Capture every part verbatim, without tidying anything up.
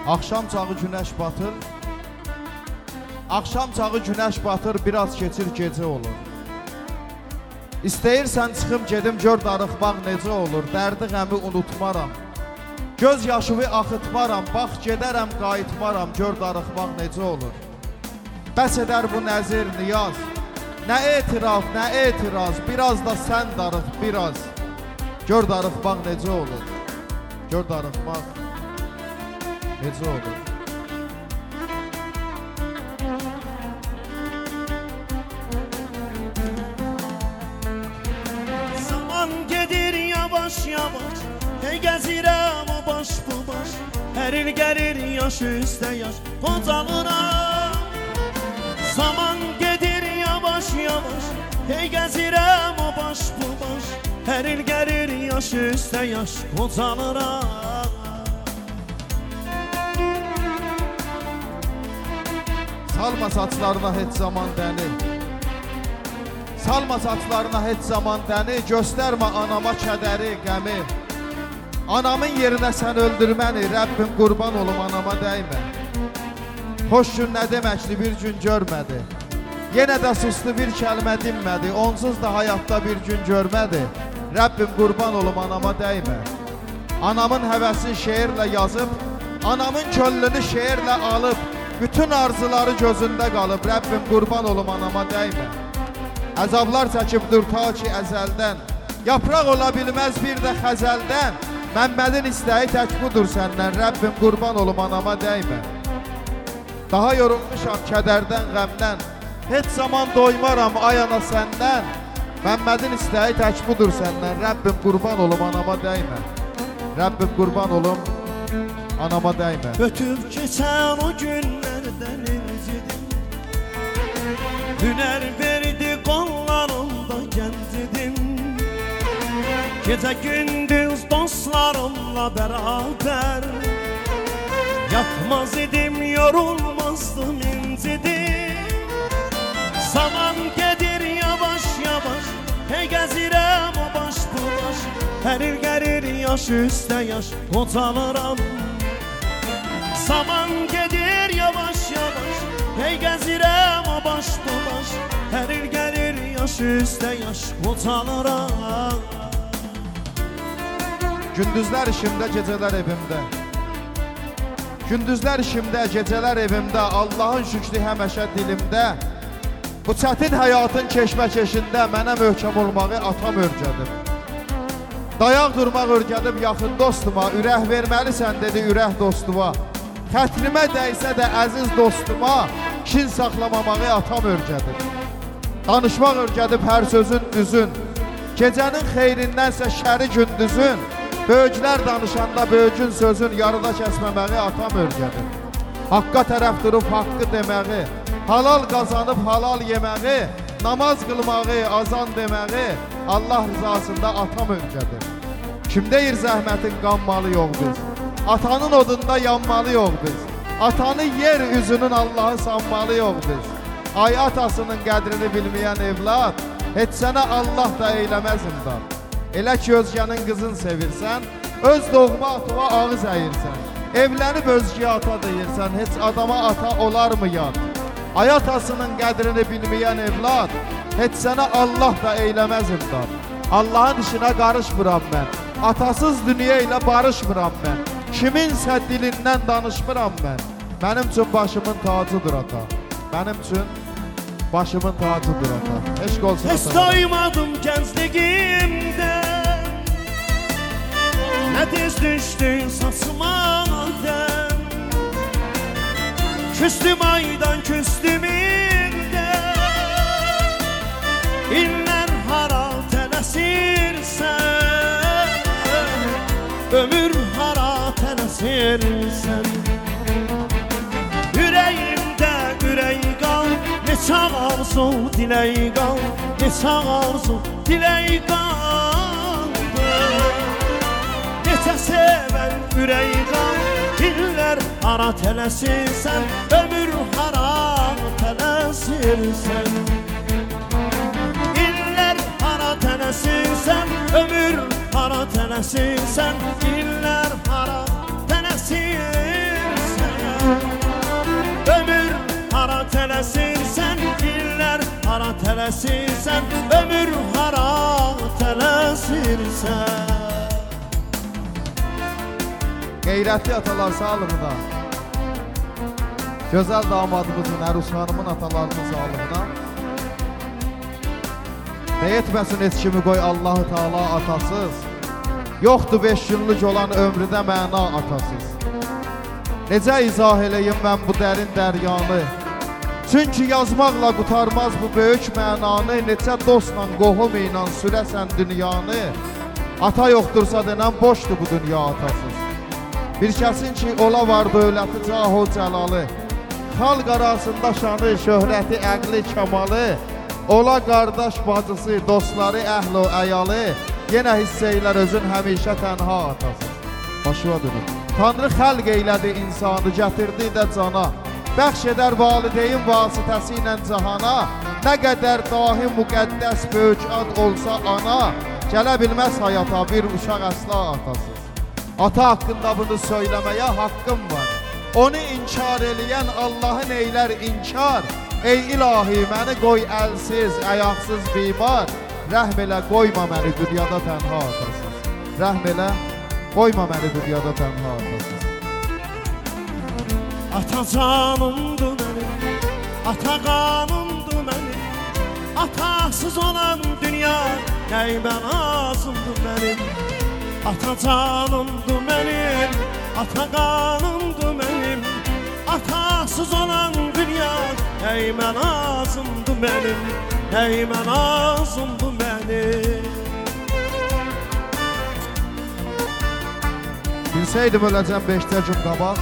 Axşam çağı günəş batır. Axşam çağı günəş batır, biraz keçir gecə olur. İstəyirsən çıxım gedim gör darıxmaq necə olur. Dərdi qəmi unutmaram. Göz yaşımı axıtmaram, bax gedərəm qayıtmaram, gör darıxmaq necə olur. Bəs edər bu nəzir niyaz. Nə etiraf, nə etiraz, biraz da sən darıq, biraz. Gör darıxmaq necə olur. Gör darıxmaq necə olur. Zaman gedir yavaş yavaş, hey gəzirəm o baş bu baş. Hər il gəlir yaş üstə yaş, qocalıram. Zaman gedir yavaş yavaş, hey gəzirəm o baş bu baş. Hər il gəlir yaş üstə yaş, qocalıram. Salma saçlarına heç zaman dəni. Salma saçlarına heç zaman dəni. Göstərmə anama kədəri, qəmi. Anamın yerinə sən öldürməni, Rəbbim qurban olum anama dəymə. Xoş gün nə deməkli bir gün görmədi. Yenə də sustu bir kəlmə dinmədi. Onsuz da həyatda bir gün görmədi. Rəbbim qurban olum anama dəymə. Anamın həvəsini şeirlə yazıb, anamın köllünü şeirlə alıb, bütün arzuları gözündə qalıb. Rəbbim qurban olum anama dəymə. Əzablar çəkibdir ta ki əzəldən, yapraq ola bilməz bir də xəzəldən. Məmmədin istəyi tək budur səndən, Rəbbim qurban olum anama dəymə. Daha yorulmuşam kədərdən, qəmdən, heç zaman doymaram ay ana səndən. Məmmədin istəyi tək budur səndən, Rəbbim qurban olum anama dəymə. Rəbbim qurban olum anama dəymə. Ötüb keçən o günlərdən incidim, hünər verdi qollarımda gəncidim. Gecə gündüz dostlarımla bərabər, yatmaz idim, yorulmazdım, incidim. Zaman gedir yavaş yavaş, hey gəzirəm o baş bu baş. Hər il gəlir yaş üstə yaş, qocalıram. Zaman gedir yavaş yavaş, hey gəzirəm o baş bu baş. Hər il gəlir yaş üstə yaş, qocalıram. Gündüzlər işimdə, gecələr evimdə. Gündüzlər işimdə, gecələr evimdə, Allahın şükrü həməşə dilimdə. Bu çətin həyatın keşməkeşində mənə möhkəm olmağı atam örgədim. Dayaq durmaq örgədim yaxın dostuma, ürək verməlisən dedi ürək dostuma. Xətrimə dəysə də əziz dostuma, kin saxlamamağı atam örgədim. Danışmaq örgədib hər sözün düzün, gecənin xeyrindənsə şəri gündüzün. Böyüklər danışanda böyükün sözün yarıda kəsməməyi atam örgədim. Haqqa tərəf durub haqqı deməyi, halal qazanıb halal yeməyi, namaz qılmağı, azan deməyi Allah rızasında atam örgədim. Kim deyir zəhmətin qanmalı yox biz, atanın odunda yanmalı yox biz, atanı yer üzünün Allahı sanmalı yox biz. Ay atasının qədrini bilməyən evlad, heç sənə Allah da eyləməz imdad. Elə ki özgənin qızın sevirsən, öz doğma atova ağız əyirsən. Evlənib özgəyə ata deyirsən, heç adama ata olar mı yad? Ay atasının qədrini bilməyən evlad, heç sənə Allah da eyləməz imdad. Allahın işinə qarışmıram mən, atasız dünya ilə barışmıram mən. Kiminsə dilindən danışmıram mən. Mənim üçün başımın tacıdır ata. Mənim üçün başımın tacıdır ata. Eşq olsun ata. Heç doymadım gəncligimdə, nə tez düşdü saçıma dəm. Küstüm aydan küstüm ildə, illər hara tələsirsən, ömür hara tələsirsən. Ürəyimdə ürək qal, neçə arzu dilək qal, neçə arzu dilək qaldı. Neçə sevən ürək qal, illər hara tələsirsən, ömür hara tələsirsən. İllər hara tələsirsən, ömür hara tələsirsən, illər hara tələsirsən. tələsirsən, ömür hara tələsirsən. Qeyrətli atalar sağlığına, gözəl damadımızın, Ərus xanımın atalarının sağlığına. Ne etməsin heç kimi qoy Allah-u Teala atasız. Yoxdur beş günlük olan ömrüdə məna atasız. Necə izah eləyim mən bu dərin dəryanı? Çünki yazmaqla qutarmaz bu böyük mənanı. Necə dostla, qohum ilə sürəsən dünyanı. Ata yoxdursa denən boşdur bu dünya atasız. Bir kəsin ki ola var dövləti, caho cəlalı, xalq arasında şanı, şöhrəti, əqli, kamalı, ola qardaş bacısı, dostları, əhli, əyalı, yenə hiss eylər özün həmişə tənha atasız. Başıva dönür. Tanrı xəlq eylədi insanı, gətirdi də cana, bəxş edər valideyn vasitəsi ilə cahana. Nə qədər dahi müqəddəs böyük ad olsa ana, gələ bilməz hayata bir uşaq əsla atasız. Ata haqqında bunu söyləməyə haqqım var. Onu inkar eləyən Allahın eylər inkar. Ey ilahi, məni qoy əlsiz, ayaqsız bimar. Rəhm elə, qoyma məni dünyada tənha atasız. Rəhm elə, qoyma məni dünyada tənha atasız. Ata canımdır mənim, ata qanımdır mənim. Atasız olan dünya nəyimə lazımdır mənim. Ata canımdır mənim, ata qanımdır mənim. Atasız olan dünya nəyimə lazımdır mənim, nəyimə lazımdır mənim. Bilsəydim öləcəm beşcə gün qabaq,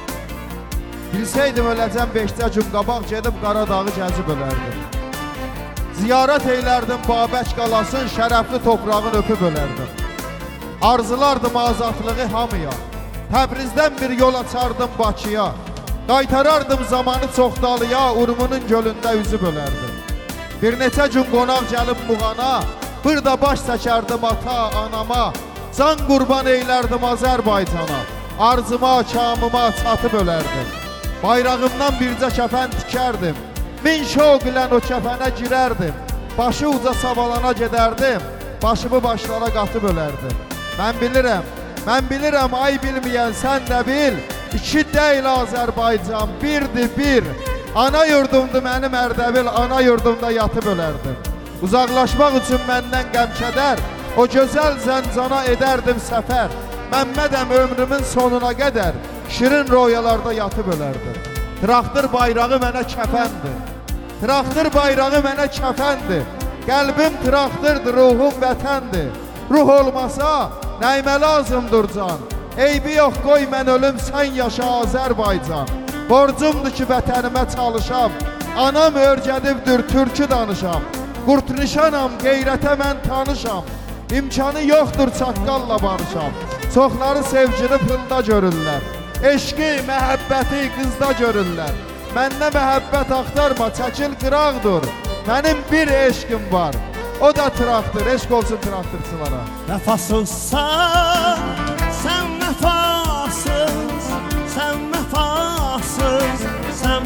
Bilsəydim öləcəm beşcə gün qabaq, gedib Qaradağı gəzib ölərdim. Ziyarət eylərdim Babək qalasın, şərəfli toprağın öpüb ölərdim. Arzulardım azadlığı hamıya, Təbrizdən bir yol açardım Bakıya. Qaytarardım zamanı çoxdalıya, Urmunun gölündə üzüb ölərdim. Bir neçə gün qonaq gəlib Muğana, bir da baş çəkərdim ata, anama. Can qurban eylərdim Azərbaycana, arzıma, kamıma çatıb ölərdim. Bayrağımdan bircə kəfən tikərdim, min şoq ilə o kəfənə girərdim. Başı uca savalana gedərdim, başımı başlara qatıb ölərdim. Mən bilirəm, mən bilirəm ay bilməyən sən də bil, İki deyil Azərbaycan, birdir bir. Ana yurdumdur mənim Ərdəbil, ana yurdumda yatıb ölərdim. Uzaqlaşmaq üçün məndən qəm-kədər, o gözəl Zəncana edərdim səfər. Məmmədəm ömrümün sonuna qədər, şirin royalarda yatıb ölərdim. Traktor bayrağı mənə kəfəndir, traktor bayrağı mənə kəfəndir. Qəlbim traktordur, ruhum vətəndir. Ruh olmasa nəyimə lazımdır can? Eybi yox, qoy mən ölüm, sən yaşa Azərbaycan. Borcumdur ki vətənimə çalışam, anam örgədibdir türkü danışam. Qurt nişanam, qeyrətə mən tanışam, İmkanı yoxdur çaqqalla barışam. Çoxları sevgini pılda görürlər, eşqi, məhəbbəti qızda görürlər. Məndə məhəbbət axtarma, çəkil qıraqdır, mənim bir eşqim var, o da traktor, eşq olsun traktorçulara. Vəfasızsan, sən vəfasız, sən vəfasız, sən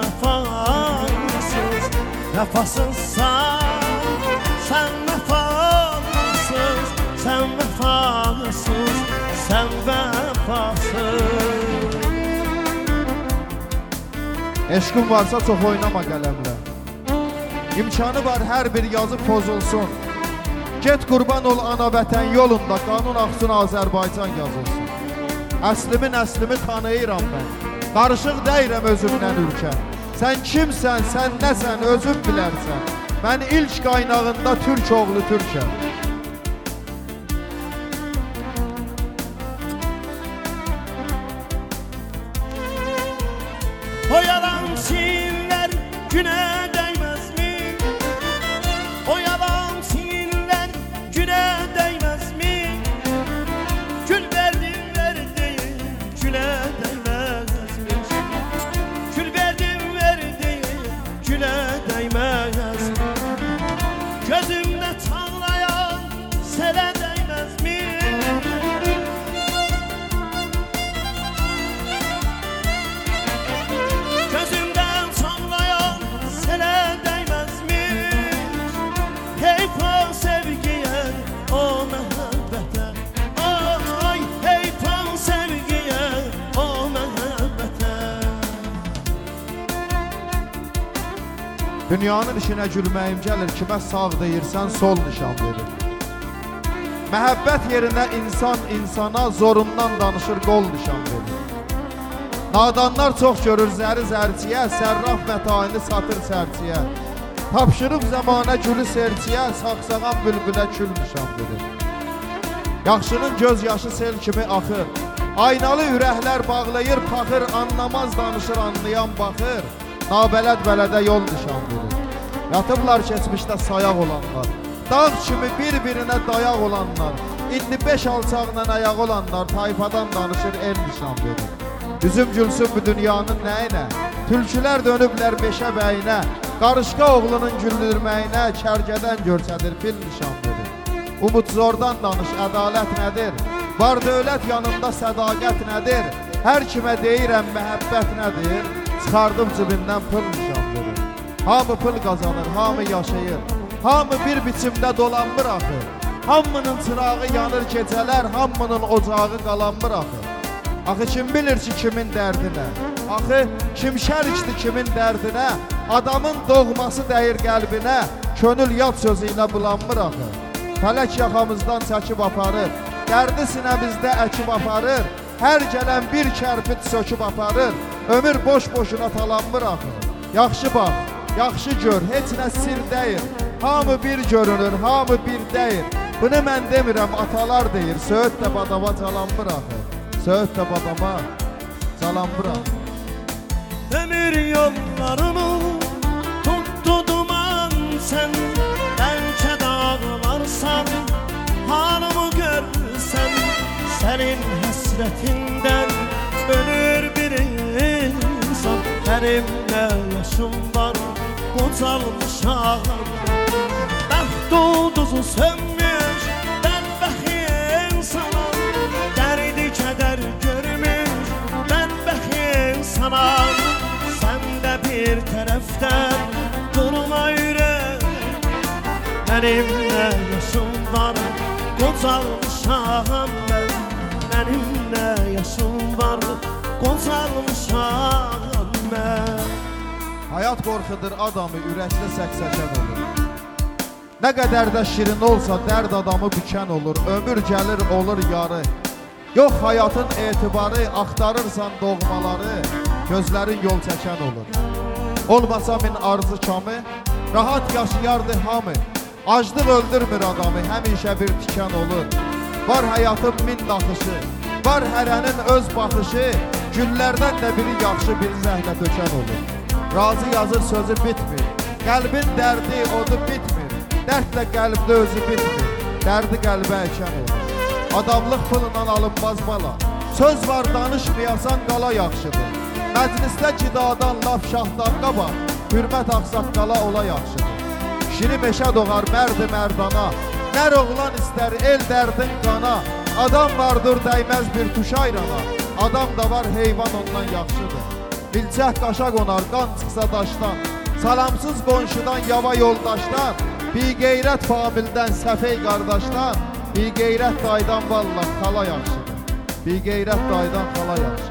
vəfasız. Vəfasızsan, sən vəfasız, sən vəfasız, sən vəfasız. Eşqin varsa çox oynama qələmlə, İmkanı var hər bir yazı pozulsun. Get qurban ol ana vətən yolunda, qanun axsın Azərbaycan yazılsın. Əslimi nəslimi tanıyıram mən, qarışıq deyirəm özümdən ülkə. Sən kimsən, sən nəsən, özün bilərsən. Mən ilk qaynağında türk oğlu türkəm. O yalan sinlər günə dəyməz mi? O yalan sinlər günə dəyməz mi? Gül verdim verdim gülə dəyməz mi? Gül verdim verdim gülə dəyməz mi? Gözümdə çağlayan Dünyanın işinə gülməyim gəlir, kimə sağ deyirsən, sol nişan verir. Məhəbbət yerinə insan insana zorundan danışır, qol nişan verir. Nadanlar çox görür zəri zərciyə, sərraf mətayını satır sərciyə. Tapşırıb zəmanə gülü serciyə, saxsağan bülbülə kül nişan verir. Yaxşının göz yaşı sel kimi axır, aynalı ürəklər bağlayır, paxır, anlamaz danışır, anlayan baxır. Nabələd bələdə yol nişan verir. Yatıblar keçmişdə sayaq olanlar, dağ kimi bir-birinə dayaq olanlar, indi beş alçaqla ayaq olanlar, tayfadan danışır, el nişan verir. Üzüm gülsün bu dünyanın nəyinə, tülkülər dönüblər beşə bəyinə, qarışqa oğlunun güldürməyinə, kərgədən görsədir, fil nişan verir. Umut zordan danış, ədalət nədir? Var dövlət yanında sədaqət nədir? Hər kimə deyirəm, məhəbbət nədir? Çıxardım cibindən pıl nişan verir. Hamı pıl qazanır, hamı yaşayır, hamı bir biçimdə dolanmır axı. Hamının çırağı yanır gecələr, hamının ocağı qalanmır axı. Axı kim bilir ki kimin dərdinə? Axı kim şərikdir kimin dərdinə? Adamın doğması dəyir qəlbinə, könül yad sözü ilə bulanmır axı. Fələk yaxamızdan çəkib aparır, dərdi sinəmizdə əkib aparır, hər gələn bir kərpit söküb aparır, ömür boş-boşuna talanmır axı. Yaxşı bax, yaxşı gör, heç nə sir deyir, hamı bir görünür, hamı bir deyir. Bunu mən demirəm, atalar deyir, söğüt də badama calanmır axı. Söğüt də badama calanmır axı. Ömür yollarını tuttu duman sen, bəlkə dağlarsan, halımı görsən, sənin həsrətindən ölür bir insan. Mənim nə yaşım var, qocalmışam, bəxt ulduzu sönmüş, bədbəxt insana, dərdi kədər görmüş, bədbəxt insana. Sən də bir tərəfdən durma ürək, mənim nə yaşım var, qocalmışam mən. Mənim nə yaşım var, qocalmışam mən. Hayat qorxudur adamı, ürəkdə səksəkən olur. Nə qədər də şirin olsa dərd adamı bükən olur. Ömür gəlir olur yarı, yox hayatın etibarı, axtarırsan doğmaları, gözlərin yol çəkən olur. Olmasa min arzu kamı, rahat yaşayardı hamı. Aclıq öldürmür adamı, həmişə bir tikan olur. Var həyatın min daxışı, var hərənin öz baxışı, güllərdən də biri yaxşı, biri zəhlə tökən olur. Razı yazır sözü bitmir, qəlbin dərdi odu bitmir, dərd də qəlbdə özü bitmir, dərdi qəlbə əkən olur. Adamlıq pulundan alınmaz bala, söz var danışmayasan qala yaxşıdır. Məclisdə cidadan laf şahdan qabaq, hürmət ağsaqqala ola yaxşıdır. Şiri meşə doğar mərdi mərdana, nər oğlan istər el dərdin qana. Adam vardır dəyməz bir tuş ayrana, adam da var heyvan ondan yaxşıdır. Bilcək qaşa qonar, qan çıxsa daşdan, salamsız qonşudan, yava yoldaşdan, biqeyrət famildən, səfey qardaşdan, biqeyrət daydan vallah xala yaxşıdır. Biqeyrət daydan xala yaxşıdır.